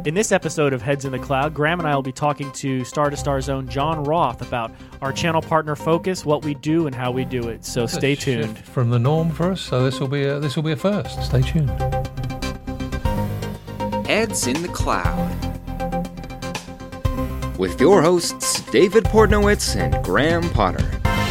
In this episode of Heads in the Cloud, Graham and I will be talking to Star own John Roth about our channel partner focus, what we do, and how we do it. So stay tuned. From the norm for us, so this will be a first. Stay tuned. Heads in the Cloud with your hosts David Portnowitz and Graham Potter.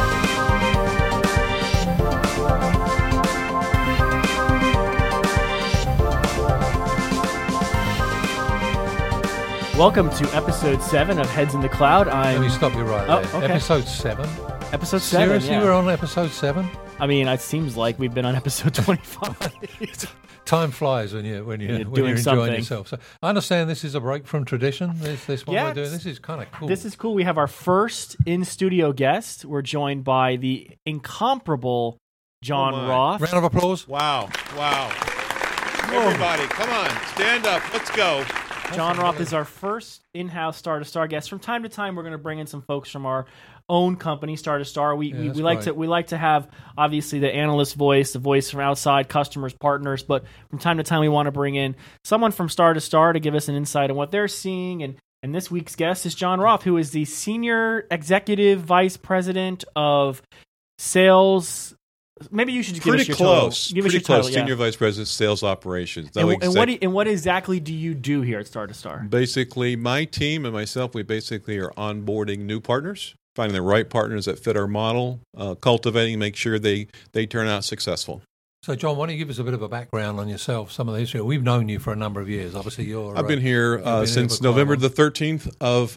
Welcome to episode 7 of Heads in the Cloud. Let me stop you right there. Okay. Episode 7. Episode 7. Seriously, yeah. we're on episode 7. I mean, it seems like we've been on episode 25. Time flies when you're enjoying something. yourself. So I understand this is a break from tradition. This one we're doing. This is kind of cool. This is cool. We have our first in-studio guest. We're joined by the incomparable John Roth. Round of applause. Wow. Everybody, come on, stand up. Let's go. John Roth is our first in-house Star to Star guest. From time to time, we're going to bring in some folks from our own company, Star to Star. We like to have obviously the analyst voice, the voice from outside customers, partners. But from time to time, we want to bring in someone from Star to Star to give us an insight on what they're seeing. And this week's guest is John Roth, who is the Senior Executive Vice President of Sales. Maybe you should give us your title. Pretty close. Senior Vice President, Sales Operations. And what exactly do you do here at Star to Star? Basically, my team and myself, we basically are onboarding new partners, finding the right partners that fit our model, cultivating, make sure they turn out successful. So, John, why don't you give us a bit of a background on yourself, some of the history? We've known you for a number of years. Obviously, I've been here since November the 13th of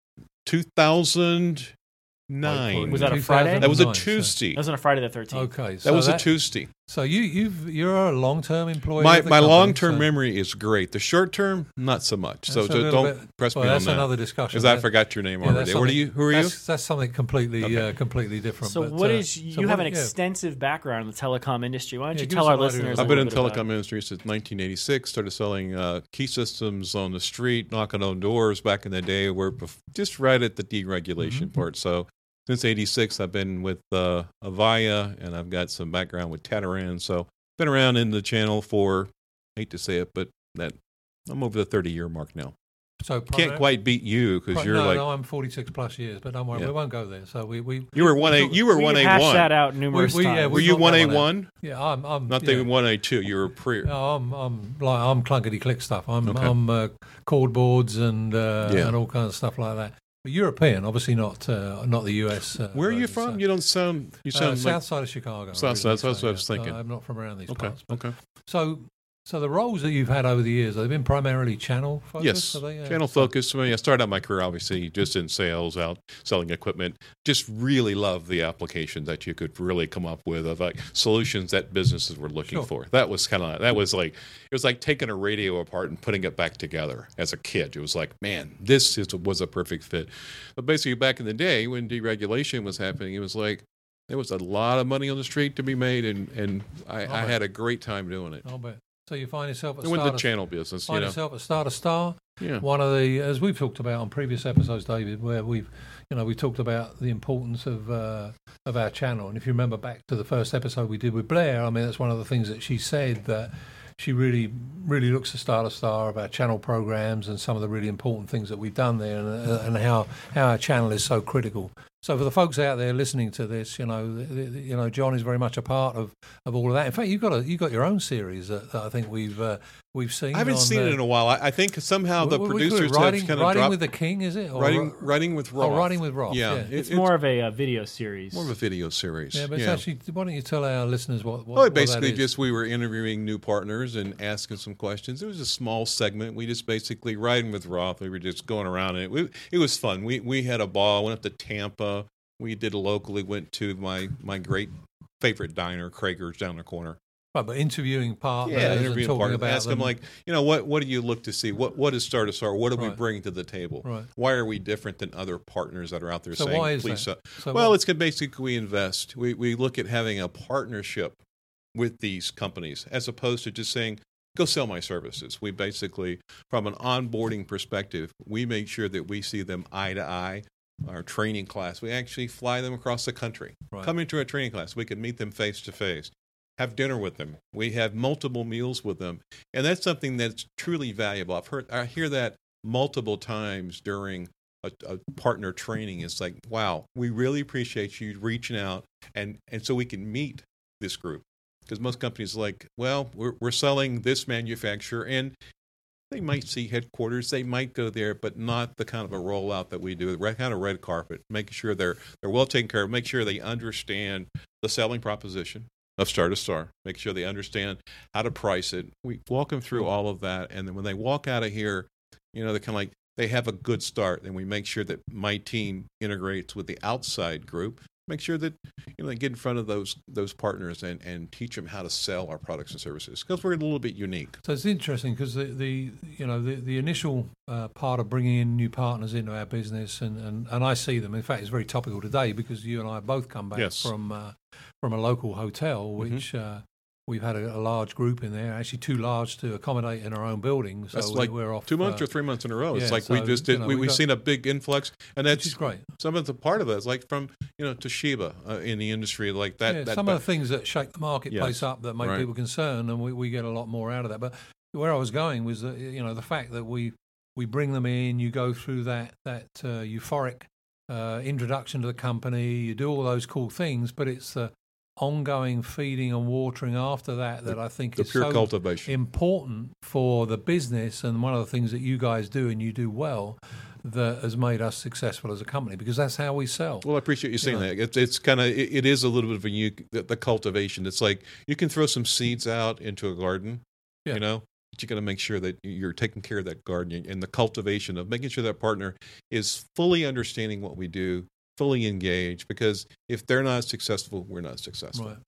2009. Was that a Friday? That was a Tuesday. That was on a Friday the 13th. Okay. That was a Tuesday. So you're a long-term employee My of the company, long-term memory is great. The short-term, not so much. So don't press me on that. That's another discussion. Because I forgot your name already. Who are you? That's something completely different. So you have an extensive background in the telecom industry. Why don't you tell our listeners I've been in the telecom industry since 1986. Started selling key systems on the street, knocking on doors back in the day. We're just right at the deregulation part. So since 86, I've been with Avaya, and I've got some background with Tataran. So been around in the channel for, hate to say it, but I'm over the 30-year mark now. So can't quite beat you because you're No, I'm 46 plus years, but don't worry, we won't go there. So we you were 1A. You were 1A1. Hashed that out numerous times. Were you 1A1? Yeah, I'm not the 1A2. You were pre. No, I'm clunkety click stuff. I'm cord boards and all kinds of stuff like that. European, obviously not the US. Where are you from? So. You don't sound. You sound south side of Chicago. South side. That's what I was thinking. I'm not from around these parts. Okay. So the roles that you've had over the years, they've been primarily channel focused? Yes, channel focused. I started out my career, obviously, just in sales, out selling equipment. Just really loved the application that you could really come up with of like solutions that businesses were looking for. That was it was like taking a radio apart and putting it back together as a kid. It was like, man, this was a perfect fit. But basically, back in the day when deregulation was happening, it was like there was a lot of money on the street to be made, and I had a great time doing it. I'll bet. So you find yourself at the channel business. Find yourself at Star to Star. Yeah. One of the, as we've talked about on previous episodes, David, where we talked about the importance of our channel. And if you remember back to the first episode we did with Blair, I mean that's one of the things that she said, that she really looks at Star to Star of our channel programs and some of the really important things that we've done there, and how our channel is so critical. So for the folks out there listening to this, John is very much a part of all of that. In fact, you've got your own series that I think we've seen. I haven't seen it in a while. I think somehow the producers have kind of dropped. Writing with the King, is it? Writing with Roth. Writing with Roth. Yeah. It's more of a video series. More of a video series. Yeah, but it's actually, why don't you tell our listeners what basically that is? just we were interviewing new partners and asking some questions. It was a small segment. We just basically Riding with Roth. We were just going around and it was fun. We had a ball. Went up to Tampa. We did locally, went to my great favorite diner, Krager's, down the corner. Right, but interviewing partners interviewing and talking partners. Ask them like, what do you look to see? What is Star to Star? What do we bring to the table? Right. Why are we different than other partners that are out there saying, saying, why is please? that? It's basically we invest. We look at having a partnership with these companies as opposed to just saying, go sell my services. We basically, from an onboarding perspective, we make sure that we see them eye to eye. Our training class, we actually fly them across the country. Come into a training class. We can meet them face to face. have dinner with them. We have multiple meals with them, and that's something that's truly valuable. I hear that multiple times during a partner training. It's like, wow, we really appreciate you reaching out, and so we can meet this group, because most companies are like, well, we're selling this manufacturer, and they might see headquarters, they might go there, but not the kind of a rollout that we do, the kind of red carpet, making sure they're well taken care of, make sure they understand the selling proposition of Star to Star, make sure they understand how to price it. We walk them through all of that, and then when they walk out of here, they're kind of like, they have a good start, and we make sure that my team integrates with the outside group, make sure that they get in front of those partners and teach them how to sell our products and services, because we're a little bit unique. So it's interesting because the initial part of bringing in new partners into our business, and I see them. In fact, it's very topical today because you and I both come back from a local hotel, which we've had a large group in there, actually too large to accommodate in our own building. So that's like we're off 2 months or 3 months in a row. It's like so, we just did. We've seen a big influx, and that's great. Some of the part of it is like from Toshiba in the industry, like that. Yeah, some of the things that shake the marketplace up that make people concerned, and we get a lot more out of that. But where I was going was that the fact that we bring them in, you go through that euphoric introduction to the company, you do all those cool things, but it's the ongoing feeding and watering after that I think is pure so cultivation important for the business, and one of the things that you guys do and you do well that has made us successful as a company, because that's how we sell. Well, I appreciate you saying that. It's kind of it is a little bit of the cultivation. It's like you can throw some seeds out into a garden, but you got to make sure that you're taking care of that garden, and the cultivation of making sure that partner is fully understanding what we do, fully engaged, because if they're not successful, we're not successful. Right.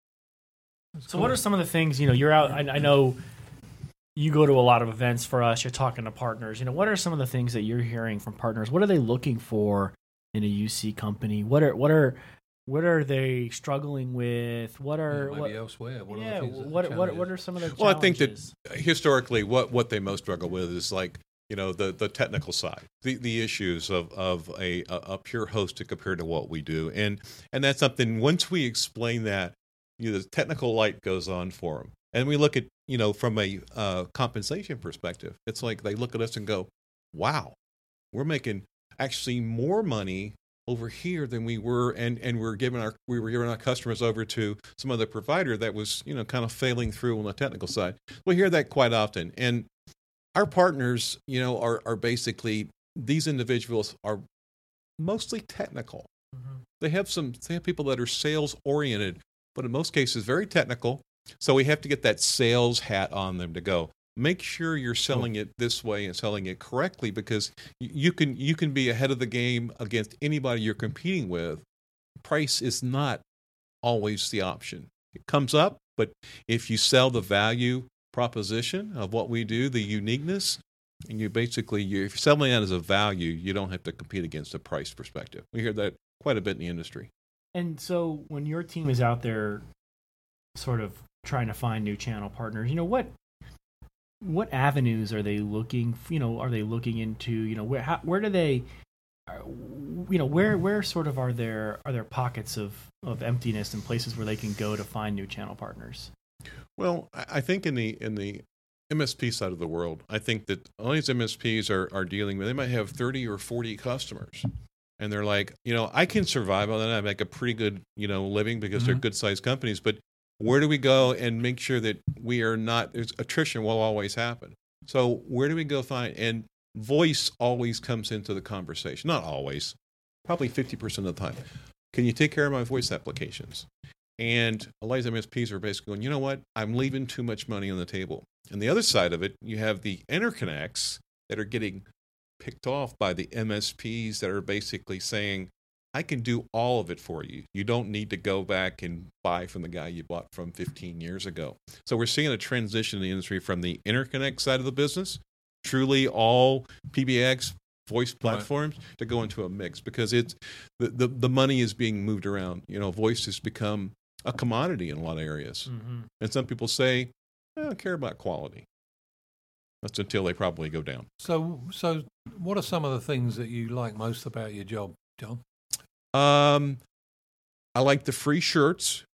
So what are some of the things, you're out, I know you go to a lot of events for us, you're talking to partners, what are some of the things that you're hearing from partners? What are they looking for in a UC company? What are they struggling with? Elsewhere. What are some of the challenges? Well, I think that historically what they most struggle with is like, the technical side, the issues of a pure hosted compared to what we do, and that's something. Once we explain that, the technical light goes on for them, and we look at from a compensation perspective. It's like they look at us and go, "Wow, we're making actually more money over here than we were, and we were giving our customers over to some other provider that was kind of failing through on the technical side." We hear that quite often, and our partners, are basically, these individuals are mostly technical. Mm-hmm. They have people that are sales oriented, but in most cases very technical. So we have to get that sales hat on them to go, make sure you're selling it this way and selling it correctly, because you can be ahead of the game against anybody you're competing with. Price is not always the option. It comes up, but if you sell the value proposition of what we do, the uniqueness, and if you're selling that as a value, you don't have to compete against a price perspective. We hear that quite a bit in the industry. And so when your team is out there sort of trying to find new channel partners, what avenues are they looking, are they looking into, where do they, where sort of are there pockets of emptiness and places where they can go to find new channel partners? Well, I think in the MSP side of the world, I think that all these MSPs are dealing with, they might have 30 or 40 customers. And they're like, I can survive on that. I make a pretty good, living because they're good sized companies. But where do we go and make sure that we are not, attrition will always happen. So where do we go find, and voice always comes into the conversation. Not always, probably 50% of the time. Can you take care of my voice applications? And a lot of MSPs are basically going, you know what, I'm leaving too much money on the table. And the other side of it, you have the interconnects that are getting picked off by the MSPs that are basically saying, I can do all of it for you. You don't need to go back and buy from the guy you bought from 15 years ago. So we're seeing a transition in the industry from the interconnect side of the business, truly all PBX voice platforms, to go into a mix, because it's the money is being moved around. Voice has become a commodity in a lot of areas. Mm-hmm. And some people say, I don't care about quality. That's until they probably go down. So what are some of the things that you like most about your job, John? I like the free shirts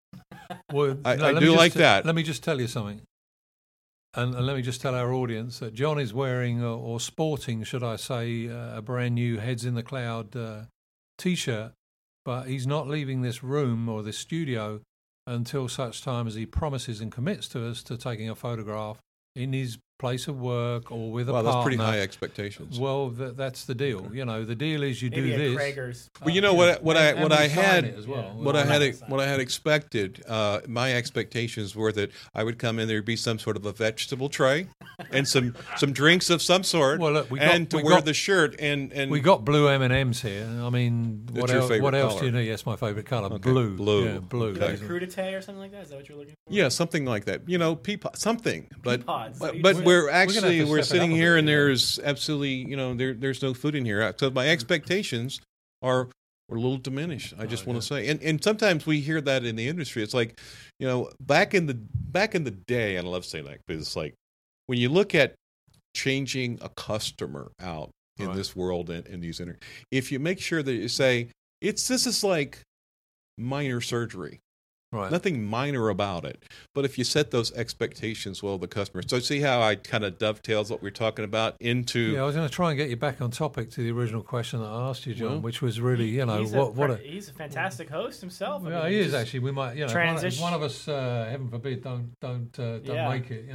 Well, I let do me like just, that. Let me just tell you something. And let me just tell our audience that John is wearing, or sporting, should I say, a brand new Heads in the Cloud T-shirt, but he's not leaving this room or this studio until such time as he promises and commits to us to taking a photograph in his place of work or with a partner. That's pretty high expectations. Well, that's the deal. You know, the deal is you Maybe do this. Krager's. Well, you know what I had as well. what I had expected. My expectations were that I would come in, there'd be some sort of a vegetable tray and some drinks of some sort. Well, look, wear the shirt and we got blue M&Ms here. I mean, what else do you know? Yes, my favorite color, okay. Blue. Yeah, blue. Like a crudité or something like that. Is that what you're looking for? Yeah, something like that. You know, something. But We're we're sitting here and there's absolutely, there's no food in here. So my expectations are a little diminished. I just want to say, and sometimes we hear that in the industry. It's like, back in the day, and I love saying that because it's like when you look at changing a customer out in this world and in these if you make sure that you say this is like minor surgery. Right. Nothing minor about it. But if you set those expectations well, the customer. So see how I kind of dovetails what we're talking about into. Yeah, I was going to try and get you back on topic to the original question that I asked you, John, which was really, he's a fantastic host himself. Yeah, he is actually. We might, transition. If one of us, heaven forbid, don't make it,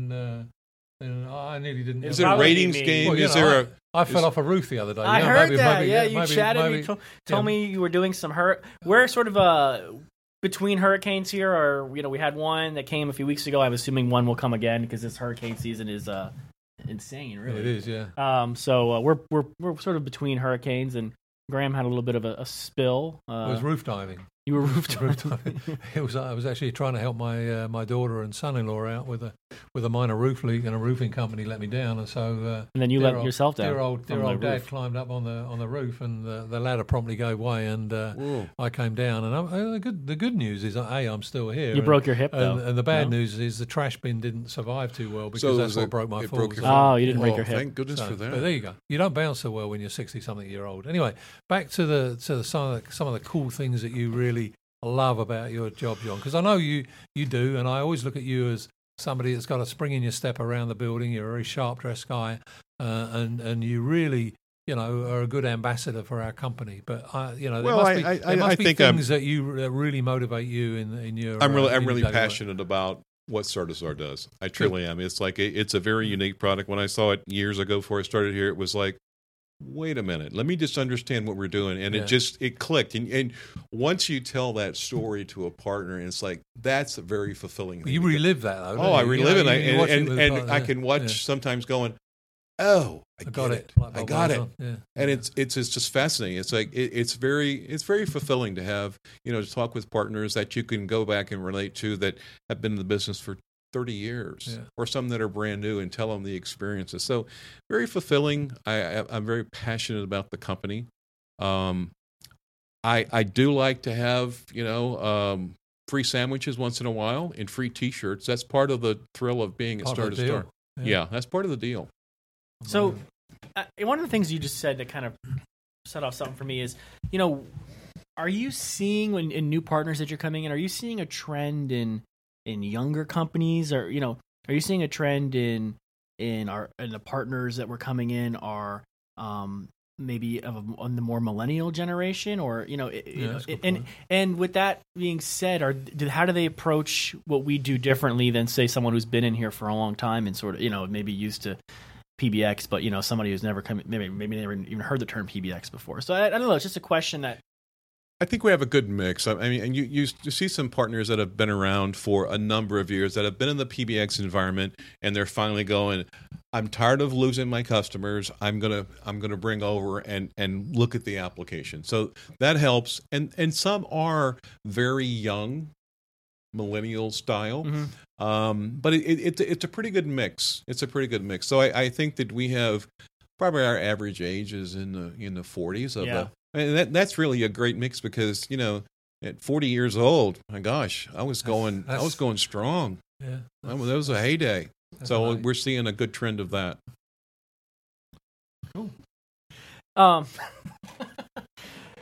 then I nearly didn't. Is there a ratings game? Well, I fell off a roof the other day. I heard that. You chatted. You told me you were doing some We're sort of between hurricanes here, or we had one that came a few weeks ago. I'm assuming one will come again because this hurricane season is insane. Really, it is. Yeah. So we're sort of between hurricanes, and Graham had a little bit of a spill. It was roof diving. You were roof diving. I was actually trying to help my daughter and son-in-law out with a minor roof leak, and a roofing company let me down, and so and then you let yourself down. Dear old dad climbed up on the roof, and the ladder promptly gave way, and I came down. And the good news is, I'm still here. You broke your hip, though. And the bad news is the trash bin didn't survive too well because that's what broke my fall. You didn't break your hip. Thank goodness for that. But there you go. You don't bounce so well when you're 60-something-year-old. Anyway, back to some of the cool things that you really love about your job, John, because I know you do, and I always look at you as somebody that's got a spring in your step around the building. You're a very sharp dressed guy, and you really are a good ambassador for our company. But there must be things that really motivate you in your. I'm really passionate about what Star2Star does. I truly am. It's like it's a very unique product. When I saw it years ago before I started here, it was like, wait a minute, let me just understand what we're doing. And it clicked. And once you tell that story to a partner, and it's like, that's a very fulfilling thing. You relive that, though. I relive it. And I can watch sometimes going, I got it. I got it. Yeah. And it's just fascinating. It's like, it's very fulfilling to have, to talk with partners that you can go back and relate to that have been in the business for 30 years or some that are brand new, and tell them the experiences. So very fulfilling. I'm very passionate about the company. I do like to have, free sandwiches once in a while and free T-shirts. That's part of the thrill of being at Star2Star. Yeah, that's part of the deal. So one of the things you just said that kind of set off something for me is, are you seeing in new partners that you're coming in, are you seeing a trend in younger companies, or are you seeing a trend in the partners that were coming in are maybe on the more millennial generation, or and with that being said, how do they approach what we do differently than, say, someone who's been in here for a long time and sort of maybe used to PBX, but somebody who's never come, maybe never even heard the term PBX before. So I don't know. It's just a question that. I think we have a good mix. I mean, and you see some partners that have been around for a number of years, that have been in the PBX environment, and they're finally going, I'm tired of losing my customers. I'm gonna bring over and look at the application. So that helps. And some are very young, millennial style. Mm-hmm. But it's a pretty good mix. It's a pretty good mix. So I think that we have probably our average age is in the 40s and that's really a great mix, because at 40 years old, my gosh, I was going strong. Yeah, that was a heyday. So we're seeing a good trend of that. Cool.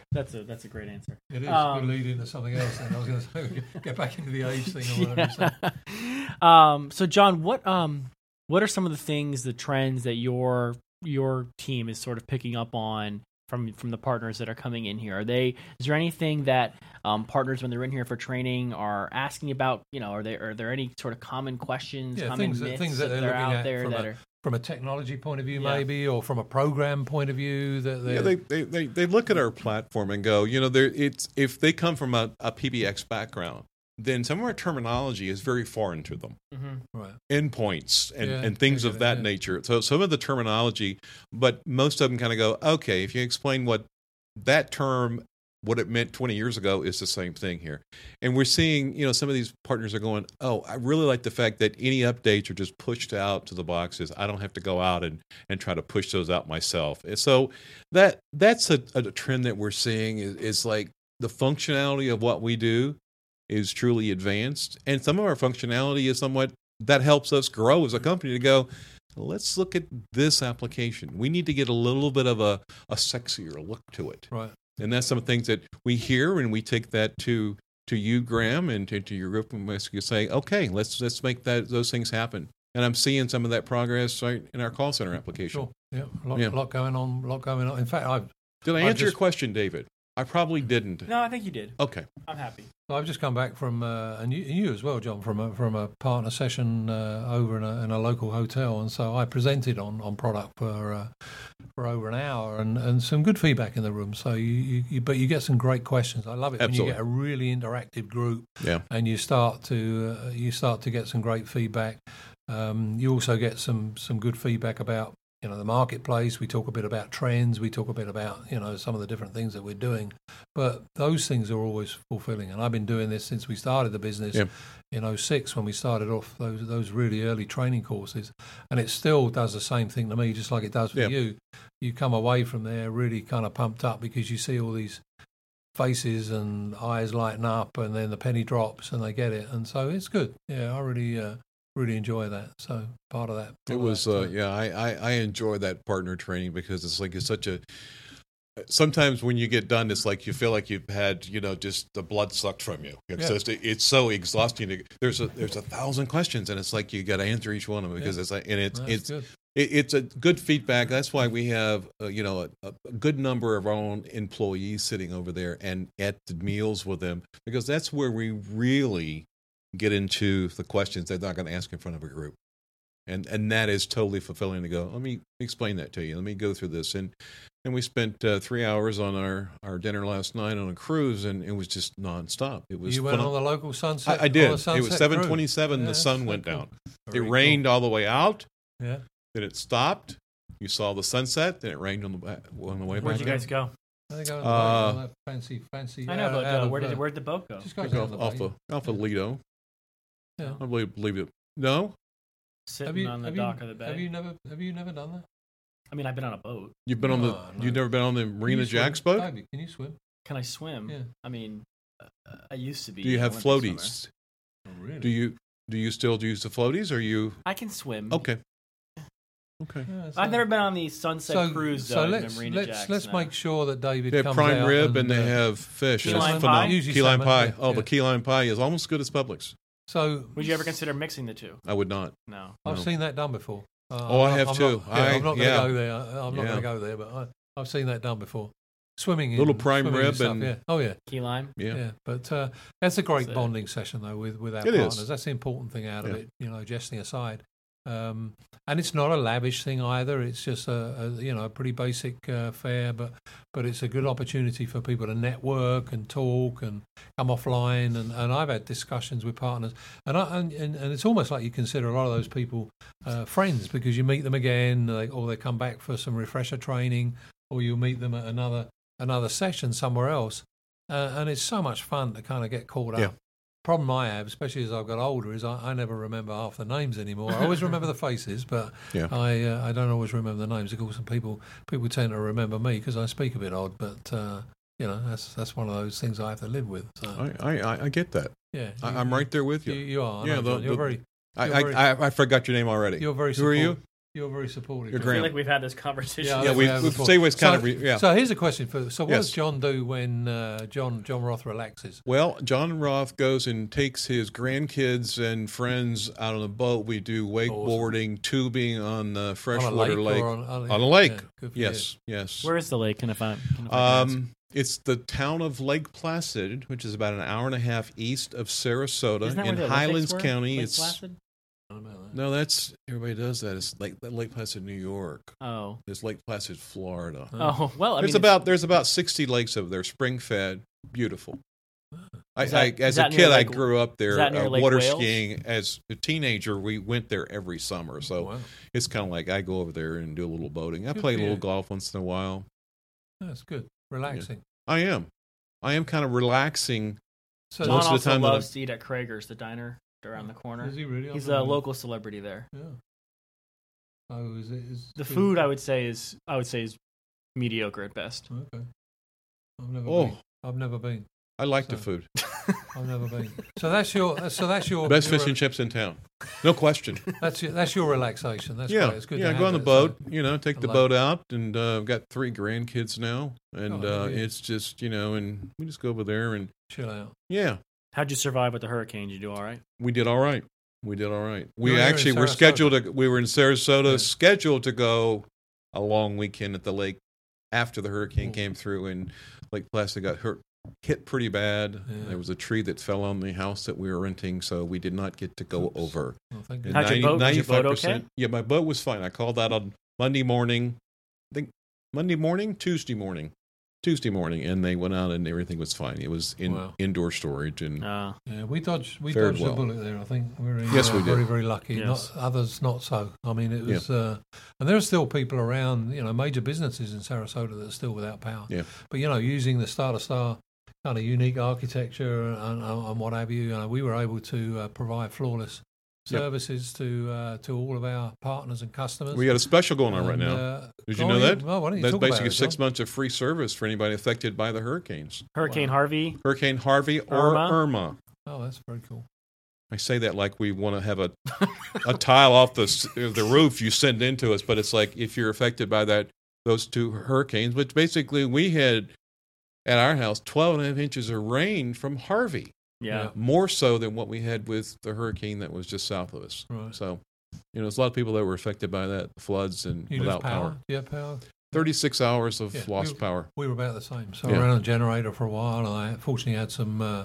That's a great answer. It is. Good lead into something else. Then I was going to say, get back into the age thing or whatever. Yeah. So, John, what are some of the things, the trends that your team is sort of picking up on from the partners that are coming in here? Is there anything that partners, when they're in here for training, are asking about? Are there any sort of common questions, common myths that they're out looking there at that are from a technology point of view, maybe, or from a program point of view? They look at our platform and go, if they come from a PBX background, then some of our terminology is very foreign to them. Mm-hmm. Right. Endpoints and things of that nature. So some of the terminology, but most of them kind of go, okay, if you explain what that term, what it meant 20 years ago, is the same thing here. And we're seeing, some of these partners are going, oh, I really like the fact that any updates are just pushed out to the boxes. I don't have to go out and try to push those out myself. And so that's a trend that we're seeing is like the functionality of what we do is truly advanced. And some of our functionality is somewhat that helps us grow as a company to go, let's look at this application. We need to get a little bit of a sexier look to it. Right. And that's some of the things that we hear, and we take that to you, Graham, and to your group, and we say, okay, let's make those things happen. And I'm seeing some of that progress right in our call center application. Sure. Yeah. A lot going on. In fact, did I answer your question, David? I probably didn't. No, I think you did. Okay. I'm happy. I've just come back from, and you as well, John, from a partner session over in a local hotel, and so I presented on product for over an hour, and some good feedback in the room. So but you get some great questions. I love it when you get a really interactive group, and you start to get some great feedback. You also get some good feedback about the marketplace. We talk a bit about trends. We talk a bit about, some of the different things that we're doing. But those things are always fulfilling. And I've been doing this since we started the business in 2006 when we started off those really early training courses. And it still does the same thing to me, just like it does for you. You come away from there really kind of pumped up because you see all these faces and eyes lighten up, and then the penny drops and they get it. And so it's good. Yeah, I really enjoy that. So part of that. I enjoy that partner training because it's such a. Sometimes when you get done, it's like you feel like you've had just the blood sucked from you. It's so exhausting. There's 1,000 questions, and it's like you got to answer each one of them because it's like, and it's a good feedback. That's why we have a good number of our own employees sitting over there and at the meals with them, because that's where we really get into the questions they're not going to ask in front of a group. And that is totally fulfilling to go, let me explain that to you. Let me go through this. And we spent 3 hours on our dinner last night on a cruise, and it was just nonstop. It was. You went on the local sunset? I did. It was 7:27. The sun went down. It rained all the way out. Yeah. Then it stopped. You saw the sunset. Then it rained on the way back. Where'd you guys go? I think I was on that fancy. I know, but where'd the boat go? Just goes off of Lido. Yeah. I believe it. No. Sitting on the dock of the bay. Have you never done that? I mean, I've been on a boat. You've been You've never been on the Marina Jack's boat? Can you swim? Can I swim? Yeah. I mean, I used to be. Do you have floaties? Oh, really? Do you still use the floaties, or you? I can swim. Okay. Okay. Yeah, I've never been on the sunset cruise. So let's make sure that David comes out. They have prime rib and they have fish. Key lime pie. Key lime pie. Oh, the key lime pie is almost as good as Publix. So, would you ever consider mixing the two? I would not. No. I've seen that done before. I have too. I'm not going to go there. I'm not going to go there, but I've seen that done before. Swimming in little prime rib and key lime. Yeah. But that's a great bonding session though with our partners. That's the important thing out of it. Jesting aside. And it's not a lavish thing either. It's just a pretty basic fare, but it's a good opportunity for people to network and talk and come offline. And I've had discussions with partners, and it's almost like you consider a lot of those people friends, because you meet them again, or they come back for some refresher training, or you meet them at another session somewhere else, and it's so much fun to kind of get caught up. Problem I have, especially as I've got older, is I never remember half the names anymore. I always remember the faces, but I don't always remember the names. Of course, some people tend to remember me because I speak a bit odd, but that's one of those things I have to live with. So. I get that. Yeah, I'm right there with you. You are. Yeah, John, you're very. I forgot your name already. You're very. Who are you? You're very supportive. Your I Graham. feel like we've had this conversation. Yeah, we've Steve kind of. So here's a question for. So what Yes. does John do when John Roth relaxes? Well, John Roth goes and takes his grandkids and friends out on a boat. We do wakeboarding, tubing on the freshwater lake. On a lake. Yeah, good for Yes, yes. Where is the lake? Can I ask? It's the town of Lake Placid, which is about an hour and a half east of Sarasota Isn't that where in the Olympics Highlands were? County. Lake It's Placid? I don't know that. no, that's everybody does that. It's Lake Placid, New York. Oh. There's Lake Placid, Florida. Oh, well, I There's mean, there's about 60 lakes over there, spring fed, beautiful. Is that As a near kid, I Lake- grew up is there that near Lake water Wales? skiing. As a teenager, we went there every summer, so Wow. it's kind of like I go over there and do a little boating. I Good play a for little you. golf once in a while. That's good. Relaxing. I am kind of relaxing. So John most of the also time that loves to eat at Krager's, the diner around the corner. Is he really? He's I've a never- local celebrity there. Yeah. Oh, is it? The food, I would say, is mediocre at best. Okay. I've never Oh. been. I've never been. I like the So- food. I've never been. So that's your. Best your- fish and chips in town, no question. That's your relaxation. That's Yeah, great. It's good. yeah. to Go have on the that, so- boat. Take I the like boat out, and I've got 3 grandkids now, and Oh, yeah. it's just and we just go over there, and Chill out. yeah, How'd you survive with the hurricane? Did you do all right? we did all right. We did all right. We You were here in actually were Sarasota. scheduled to. We were in Sarasota, Yeah. scheduled to go a long weekend at the lake after the hurricane came through, and Lake Placid got hit pretty bad. Yeah. There was a tree that fell on the house that we were renting, so we did not get to go Oops. over. Oh, thank And you. How'd your boat- was your boat 95%. okay? Yeah, my boat was fine. I called that on Monday morning. I think Tuesday morning, and they went out and everything was fine. It was in Wow. indoor storage, and Uh, Yeah, we dodged Fared a well. bullet there. I think we're Yes, we did. very, very lucky. Yes. Not others, not so. I mean, it was, and there are still people around. Major businesses in Sarasota that are still without power. Yeah. But using the Star-to-Star kind of unique architecture and what have you, we were able to provide flawless Yep. services to all of our partners and customers. we got a special going on right And, now. Did you oh, know yeah. that? Well, why don't you That's talk about basically it, 6 John? months of free service for anybody affected by the hurricanes. Hurricane Wow. Harvey. Hurricane Harvey or Irma? Irma. Oh, that's very cool. I say that like we want to have a tile off the roof you send into us, but it's like if you're affected by those 2 hurricanes, which basically we had at our house 12.5 inches of rain from Harvey, Yeah. more so than what we had with the hurricane that was just south of us. Right. So, there's a lot of people that were affected by that, floods and You lose without power? power. Do you have power? 36 hours of Yeah, lost power. We were about the same. So Yeah. I ran on a generator for a while, and I fortunately had some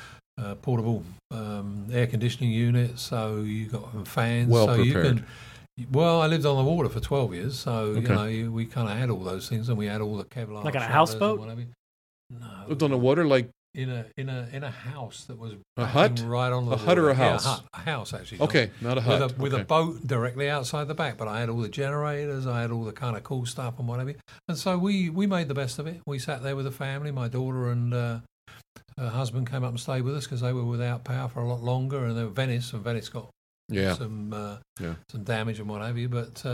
portable air conditioning units. So you got fans. Well so prepared. I lived on the water for 12 years, so Okay. we kind of had all those things, and we had all the Kevlar. Like on a shutters houseboat? and whatever. No, Lived on the water like in a house that was A backing hut? right on the A hut or water. a house? Yeah, a hut. A house actually. John. okay, not a hut. With a Okay. boat directly outside the back, but I had all the generators, I had all the kind of cool stuff and whatever. And so we made the best of it. We sat there with the family. My daughter and her husband came up and stayed with us because they were without power for a lot longer. And they were Venice, and Venice got Yeah. some damage and what have you. But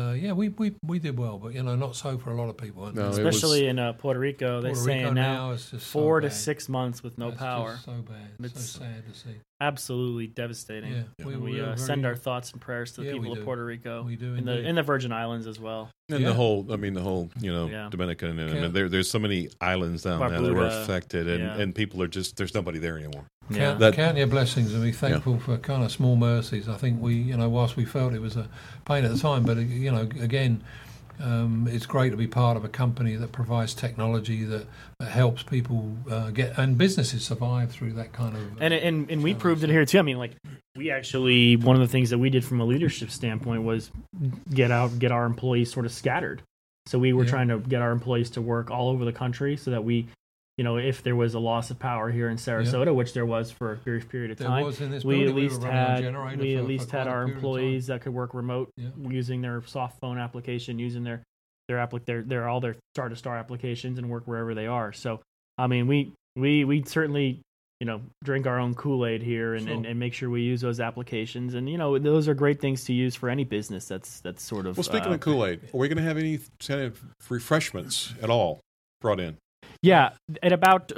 we did well. But not so for a lot of people. No, it was- Especially in Puerto Rico, they're Puerto saying Rico now is just 4 so to bad. 6 months with no That's power. just so bad. It's- so sad to see. Absolutely devastating. Yeah, And we were send very- our thoughts and prayers to the Yeah, we people of do. Puerto Rico, We do in indeed. the Virgin Islands as well. And Yeah. the whole Yeah. Dominican, and Yeah. there's so many islands down there that were Barbuda, affected, and, yeah. and people are just, there's nobody there anymore. Yeah. Count your blessings and be thankful for kind of small mercies. I think we, whilst we felt it was a pain at the time, but again, it's great to be part of a company that provides technology that helps people get and businesses survive through that kind of. And we proved it here too. I mean, like we actually, one of the things that we did from a leadership standpoint was get our employees sort of scattered. So we were Yeah. trying to get our employees to work all over the country so that we, if there was a loss of power here in Sarasota, which there was for a brief period of There time, was in this we building. at least were running on had generator we for- at for least quite had a our period of time. employees that could work remote Yeah. using their soft phone application, using their all their Star-to-Star applications and work wherever they are. So I mean, we certainly drink our own Kool-Aid here and, Sure. and make sure we use those applications, and those are great things to use for any business that's sort of Well, speaking of Kool-Aid, are we going to have any kind of refreshments at all brought in? Yeah, at about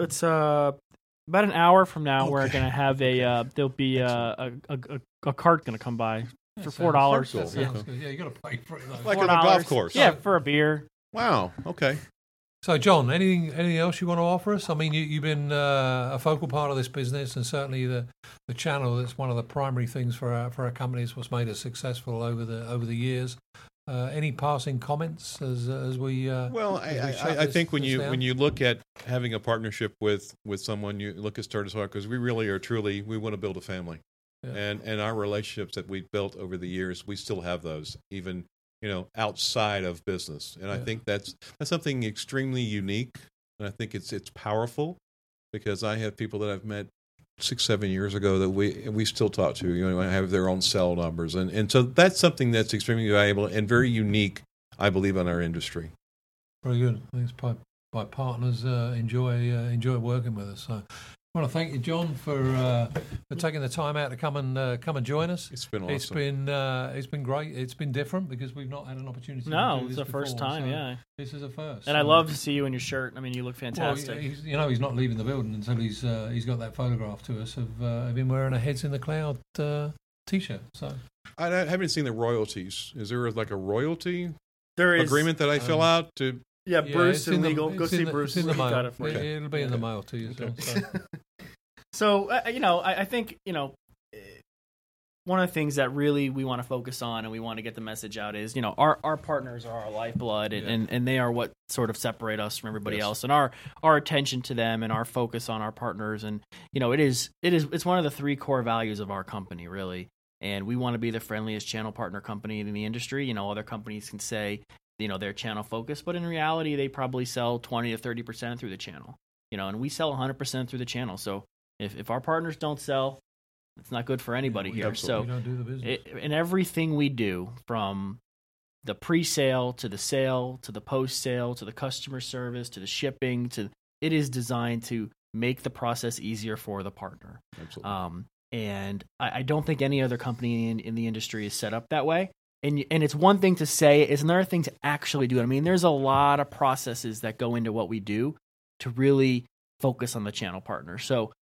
an hour from now, we're Okay. going to have there'll be a cart going to come by for $4. Cool. Yeah, you got to pay for it. Though. Like on a golf course. Yeah, for a beer. Wow. Okay. So, John, anything else you want to offer us? I mean, you've been a focal part of this business, and certainly the channel. That's one of the primary things for our company. It's what's made us successful over the years. Any passing comments as we? Well, I think when you look at having a partnership with someone, you look at Star to Star, because we really are truly, we want to build a family, and our relationships that we've built over the years, we still have those, even outside of business, and I think that's something extremely unique, and I think it's powerful, because I have people that I've met 6-7 years ago that we still talk to, have their own cell numbers, and so that's something that's extremely valuable and very unique, I believe, in our industry. Very good. I think it's by partners enjoy working with us. So I want to thank you, John, for taking the time out to come and join us. It's been awesome. It's been great. It's been different because we've not had an opportunity. No, to do it's this the first before, time. so Yeah, this is a first. and I love to see you in your shirt. I mean, you look fantastic. Well, he's not leaving the building until he's got that photograph to us of him wearing a Heads in the Cloud T-shirt. So I haven't seen the royalties. Is there like a royalty there is agreement that I fill out to? Yeah, Bruce and legal. Go see Bruce. It's in the mail. Got it for you. It'll be in the mail to you. Okay. So, I think, one of the things that really we want to focus on and we want to get the message out is, our partners are our lifeblood, and they are what sort of separate us from everybody else. And our attention to them and our focus on our partners. And, it's one of the 3 core values of our company, really. And we want to be the friendliest channel partner company in the industry. Other companies can say, they're channel focused, but in reality, they probably sell 20 to 30% through the channel, and we sell 100% through the channel. So, if our partners don't sell, it's not good for anybody here. So, we don't do the business. In everything we do, from the pre-sale to the sale to the post-sale to the customer service to the shipping, it is designed to make the process easier for the partner. Absolutely. And I don't think any other company in the industry is set up that way. And it's one thing to say it, it's another thing to actually do it. I mean, there's a lot of processes that go into what we do to really focus on the channel partner. So,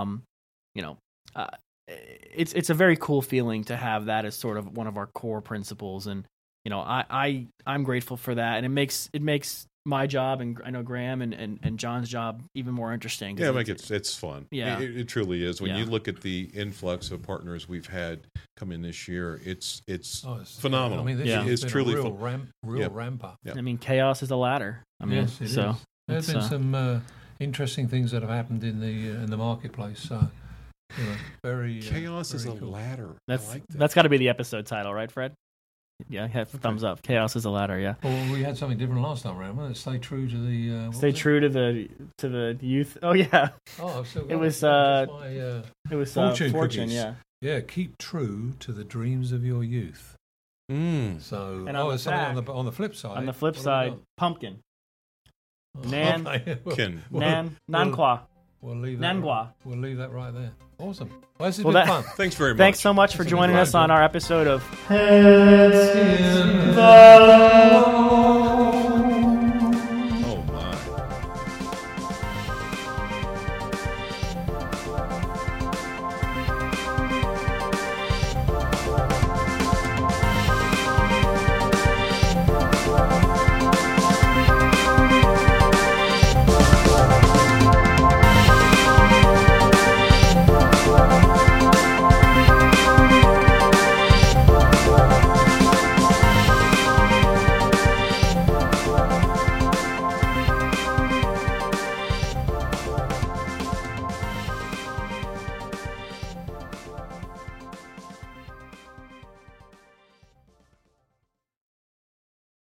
it's a very cool feeling to have that as sort of one of our core principles, and I'm grateful for that, and it makes my job, and I know Graham and John's job, even more interesting. Yeah, it's fun. Yeah, it truly is. When you look at the influx of partners we've had come in this year, it's phenomenal. I mean, it's truly a real ramp up. I mean, chaos is a ladder. I mean, yes, it is. There's been some interesting things that have happened in the marketplace. So, very chaos very is a cool. ladder. That's got to be the episode title, right, Fred? Yeah, thumbs up. Chaos is a ladder. Yeah. Well, we had something different last time around. Wasn't it? Stay true to the. Stay true to the youth. Oh yeah. Oh, so it was. It was fortune. Yeah. Yeah. Keep true to the dreams of your youth. So, and on the flip side. On the flip side, pumpkin. Nan. Nanqua. We'll leave that right there. Awesome. Well, this has been fun. Thanks very much. Thanks so much for joining us on our episode of Heads